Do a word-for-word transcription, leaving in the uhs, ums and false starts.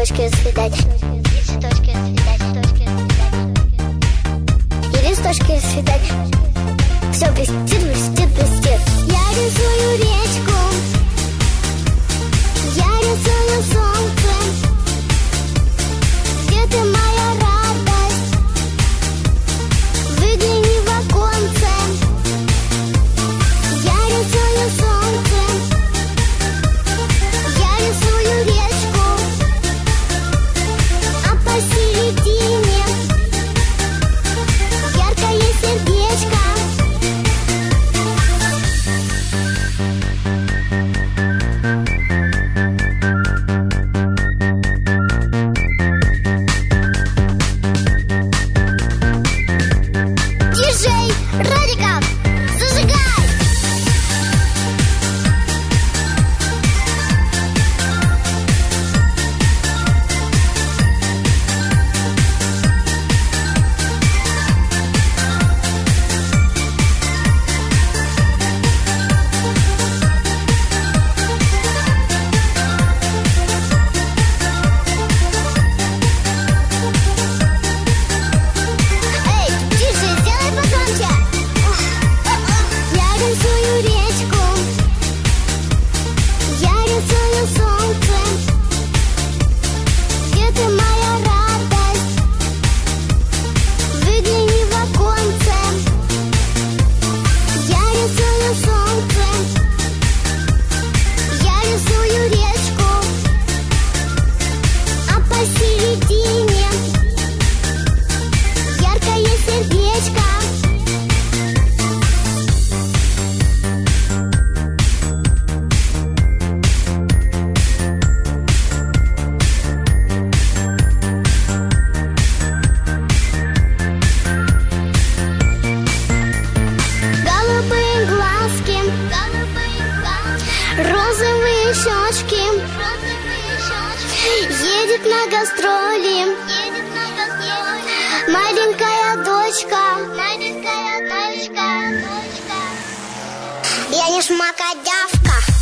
цветочки расцветать, и цветочки расцветать, цветочки расцветать, и листочки расцветать. Все блестит, блестит, блестит. Я рисую речку, я рисую солнце. Где ты, моя радость? Выгляни в оконце. Я рисую солнце, я рисую речку, а посередине яркое сердечко. Диджей Радиков, зажигай! Розовые щечки, едет на гастроли, маленькая дочка, маленькая дочка, я не шмакодявка.